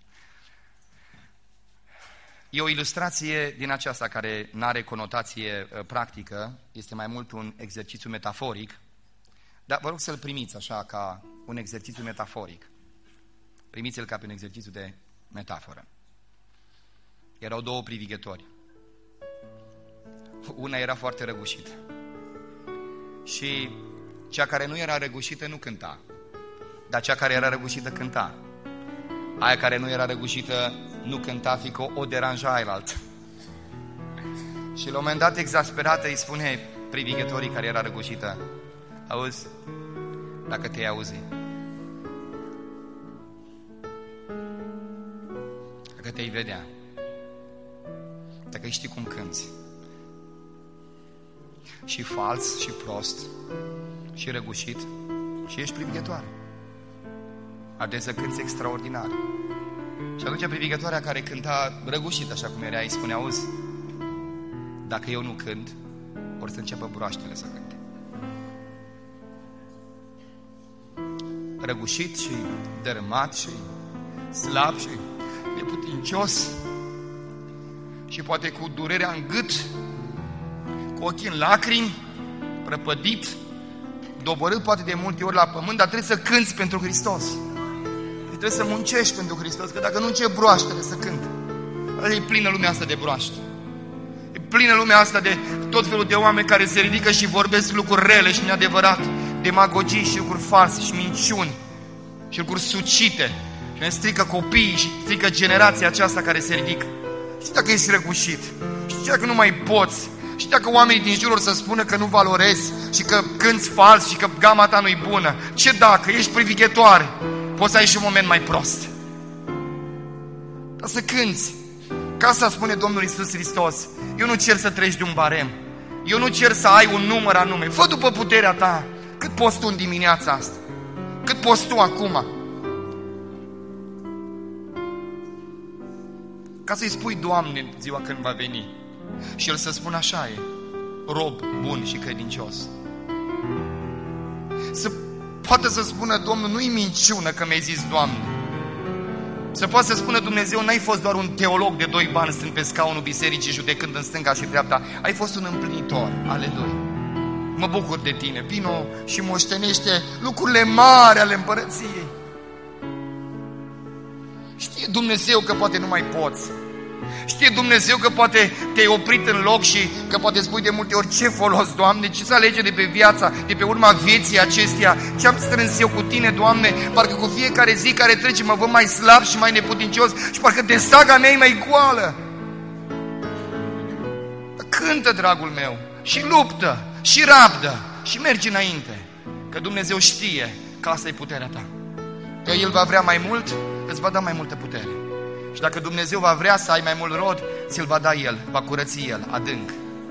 A: E o ilustrație din aceasta care nu are conotație practică, este mai mult un exercițiu metaforic, dar vă rog să-l primiți așa ca un exercițiu metaforic. Primiți-l ca pe un exercițiu de metaforă. Erau două privighetori. Una era foarte răgușită și cea care nu era răgușită nu cânta, dar cea care era răgușită cânta. Aia care nu era răgușită nu cânta, fiindcă o deranja ailaltă. Și la un moment dat, exasperată, îi spune privighetorii care era răgușită, auzi, dacă te-ai auzit, dacă te-ai vedea, dacă știi cum cânti, și fals, și prost, și răgușit, și ești privighetoare. Ar trebui să cânti extraordinar. Și atunci privighetoarea care cânta răgușit așa cum era, îi spune, auzi, dacă eu nu cânt, or să înceapă broaștele să cânte. Răgușit și dărâmat și slab și neputincios și poate cu durerea în gât, cu ochii în lacrimi, prăpădit, doborât poate de multe ori la pământ, dar trebuie să cânți pentru Hristos. Trebuie să muncești pentru Hristos, că dacă nu încep broaștele să cânte. E plină lumea asta de broaște. E plină lumea asta de tot felul de oameni care se ridică și vorbesc lucruri rele și neadevărate, demagogii și lucruri false și minciuni și lucruri sucite. Și ne strică copiii și strică generația aceasta care se ridică. Știi dacă ești răgușit, știi dacă nu mai poți, știi dacă oamenii din jurul să spună că nu valorezi și că cânți fals și că gama ta nu-i bună. Ce dacă ești privighetoare? Poți să ai și un moment mai prost. Dar să cânți. Ca să spune Domnul Iisus Hristos, eu nu cer să treci de un barem, eu nu cer să ai un număr anume, fă după puterea ta. Cât poți tu în dimineața asta? Cât poți tu acum? Ca să-i spui Doamne ziua când va veni și El să spună așa e, rob bun și credincios. Să poată să spună Domnul, nu-i minciună că mi-ai zis Doamne. Să poată să spună Dumnezeu, n-ai fost doar un teolog de 2 bani stând pe scaunul bisericii judecând în stânga și dreapta, ai fost un împlinitor ale Lui. Mă bucur de tine, vino și moștenește lucrurile mari ale împărăției. Știe Dumnezeu că poate nu mai poți. Știe Dumnezeu că poate te-ai oprit în loc și că poate spui de multe ori, ce folos, Doamne, ce să alege de pe viața, de pe urma vieții acesteia, ce am strâns eu cu Tine, Doamne, parcă cu fiecare zi care trece mă văd mai slab și mai neputincios și parcă de saga mea e mai goală. Cântă, dragul meu, și luptă, și rabdă, și mergi înainte, că Dumnezeu știe că asta e puterea ta. Că El va vrea mai mult, îți va da mai multă putere. Și dacă Dumnezeu va vrea să ai mai mult rod, ți-l va da El, va curăți El, adânc.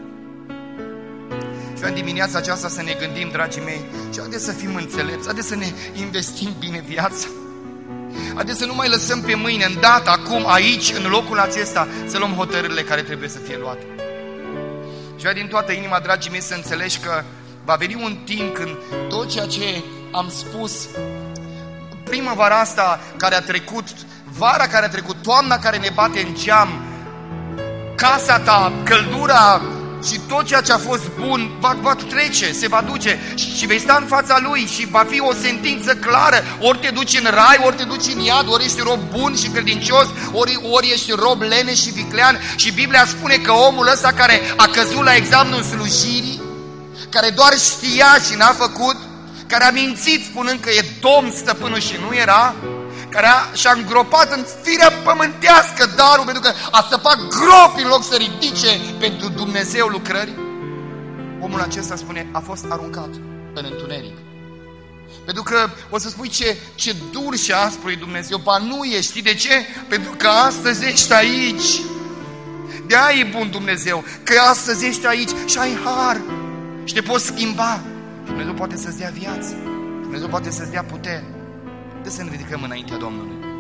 A: Și în dimineața aceasta să ne gândim, dragii mei, și haideți să fim înțelepți, haideți să ne investim bine viața. Haideți să nu mai lăsăm pe mâine, îndată, acum, aici, în locul acesta, să luăm hotărârile care trebuie să fie luate. Și vreau din toată inima, dragii mei, să înțelegi că va veni un timp când tot ceea ce am spus, primăvara asta care a trecut, vara care a trecut, toamna care ne bate în geam, casa ta, căldura și tot ceea ce a fost bun va trece, se va duce și vei sta în fața Lui și va fi o sentință clară. Ori te duci în rai, ori te duci în iad, ori ești rob bun și credincios, ori ești rob lene și viclean. Și Biblia spune că omul ăsta care a căzut la examenul slujirii, care doar știa și n-a făcut, care a mințit spunând că e domn stăpânul și nu era, care și-a îngropat în firea pământească darul pentru că a săpat gropi în loc să ridice pentru Dumnezeu lucrări, omul acesta, spune, a fost aruncat în întuneric. Pentru că o să spui ce dur și aspru e Dumnezeu. Ba nu e, știi de ce? Pentru că astăzi ești aici. De-aia e bun Dumnezeu, că astăzi ești aici și ai har și te poți schimba. Dumnezeu poate să-ți dea viață, Dumnezeu poate să-ți dea putere. Să ne ridicăm înaintea Domnului.